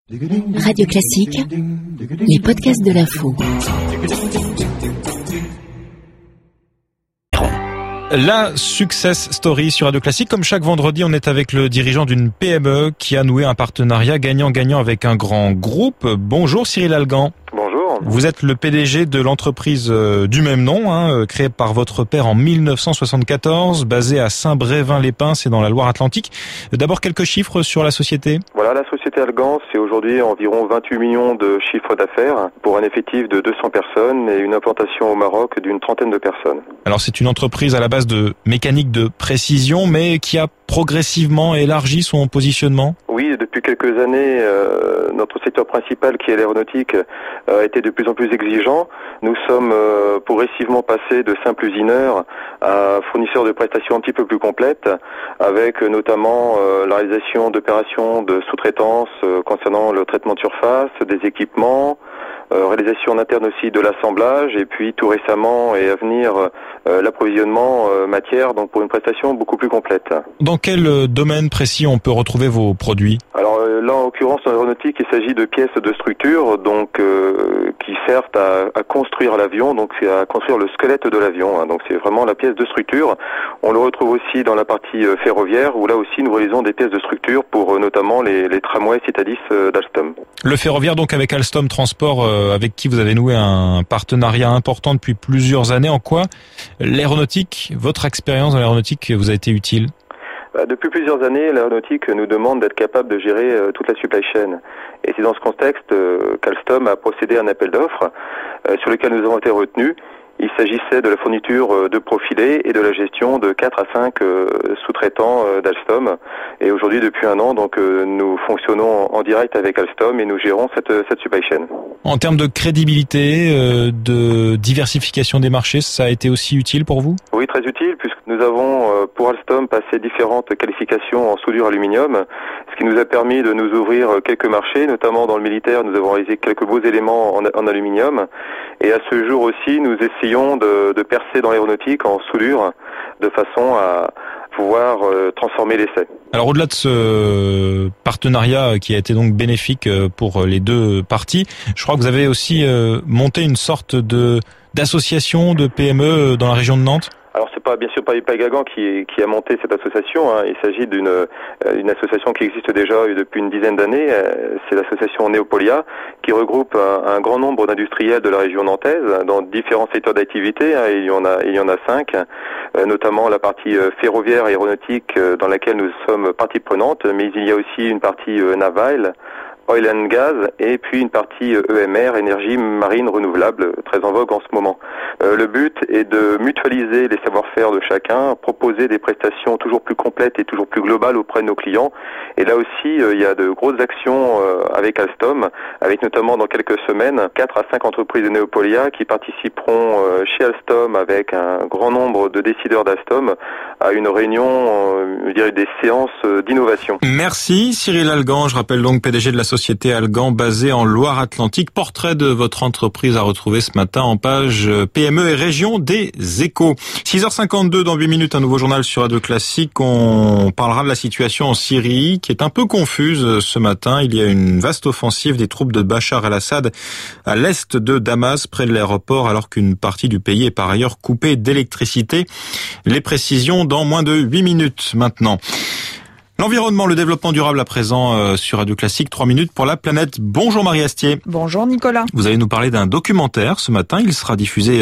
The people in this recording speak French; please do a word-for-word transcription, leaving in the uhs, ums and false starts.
Radio Classique, les podcasts de l'info. La Success Story sur Radio Classique. Comme chaque vendredi, on est avec le dirigeant d'une P M E qui a noué un partenariat gagnant-gagnant avec un grand groupe. Bonjour Cyril Algan. Bonjour. Vous êtes le P D G de l'entreprise du même nom, hein, créée par votre père en mille neuf cent soixante-quatorze, basée à Saint-Brévin-les-Pins, c'est dans la Loire-Atlantique. D'abord quelques chiffres sur la société. Voilà, la société Algan, c'est aujourd'hui environ vingt-huit millions de chiffres d'affaires pour un effectif de deux cents personnes et une implantation au Maroc d'une trentaine de personnes. Alors c'est une entreprise à la base de mécanique de précision, mais qui a progressivement élargi son positionnement. Oui, depuis quelques années, euh, notre secteur principal, qui est l'aéronautique, euh, a été de plus en plus exigeant. Nous sommes euh, progressivement passés de simples usineurs à fournisseurs de prestations un petit peu plus complètes, avec euh, notamment euh, la réalisation d'opérations de sous-traitance euh, concernant le traitement de surface, des équipements, Euh, réalisation en interne aussi de l'assemblage, et puis tout récemment et à venir euh, l'approvisionnement euh, matière, donc pour une prestation beaucoup plus complète. Dans quel domaine précis on peut retrouver vos produits ? Alors euh, là, en l'occurrence, dans l'aéronautique, il s'agit de pièces de structure, donc euh, qui servent à, à construire l'avion, donc c'est à construire le squelette de l'avion. Hein, donc c'est vraiment la pièce de structure. On le retrouve aussi dans la partie euh, ferroviaire, où là aussi nous réalisons des pièces de structure pour euh, notamment les, les tramways Citadis euh, d'Alstom. Le ferroviaire, donc avec Alstom Transport, euh, avec qui vous avez noué un partenariat important depuis plusieurs années. En quoi l'aéronautique, votre expérience dans l'aéronautique vous a été utile ? Depuis plusieurs années, l'aéronautique nous demande d'être capable de gérer euh, toute la supply chain. Et c'est dans ce contexte euh, qu'Alstom a procédé à un appel d'offres euh, sur lequel nous avons été retenus. Il s'agissait de la fourniture de profilés et de la gestion de quatre à cinq euh, sous-traitants euh, d'Alstom. Et aujourd'hui, depuis un an, donc euh, nous fonctionnons en direct avec Alstom et nous gérons cette, cette supply chain. En termes de crédibilité, euh, de diversification des marchés, ça a été aussi utile pour vous ? Oui, très utile, puisque nous avons euh, pour Alstom passé différentes qualifications en soudure aluminium, ce qui nous a permis de nous ouvrir quelques marchés, notamment dans le militaire. Nous avons réalisé quelques beaux éléments en, en aluminium. Et à ce jour aussi, nous essayons de, de percer dans l'aéronautique en soudure, de façon à pouvoir euh, transformer l'essai. Alors au-delà de ce partenariat qui a été donc bénéfique pour les deux parties, je crois que vous avez aussi euh, monté une sorte de d'association de P M E dans la région de Nantes. Alors c'est pas bien sûr pas Ipag Algan qui, qui a monté cette association. Hein. Il s'agit d'une euh, une association qui existe déjà depuis une dizaine d'années. Euh, c'est l'association Neopolia, qui regroupe un, un grand nombre d'industriels de la région nantaise dans différents secteurs d'activité. Hein. Il y en a il y en a cinq, euh, notamment la partie euh, ferroviaire aéronautique euh, dans laquelle nous sommes partie prenante, mais il y a aussi une partie euh, navale, oil and gas, et puis une partie E M R, énergie marine renouvelable, très en vogue en ce moment. Euh, le but est de mutualiser les savoir-faire de chacun, proposer des prestations toujours plus complètes et toujours plus globales auprès de nos clients. Et là aussi, euh, il y a de grosses actions euh, avec Alstom, avec notamment dans quelques semaines, quatre à cinq entreprises de Neopolia qui participeront euh, chez Alstom avec un grand nombre de décideurs d'Alstom à une réunion, euh, je dirais, des séances d'innovation. Merci Cyril Algan, je rappelle donc P D G de la société Algan basée en Loire-Atlantique. Portrait de votre entreprise à retrouver ce matin en page P M E et région des Échos. six heures cinquante-deux, dans huit minutes, un nouveau journal sur Radio Classique. On parlera de la situation en Syrie qui est un peu confuse ce matin. Il y a une vaste offensive des troupes de Bachar el-Assad à l'est de Damas, près de l'aéroport, alors qu'une partie du pays est par ailleurs coupée d'électricité. Les précisions dans moins de huit minutes maintenant. L'environnement, le développement durable à présent euh, sur Radio Classique, trois minutes pour la planète. Bonjour Marie Astier. Bonjour Nicolas. Vous allez nous parler d'un documentaire ce matin, il sera diffusé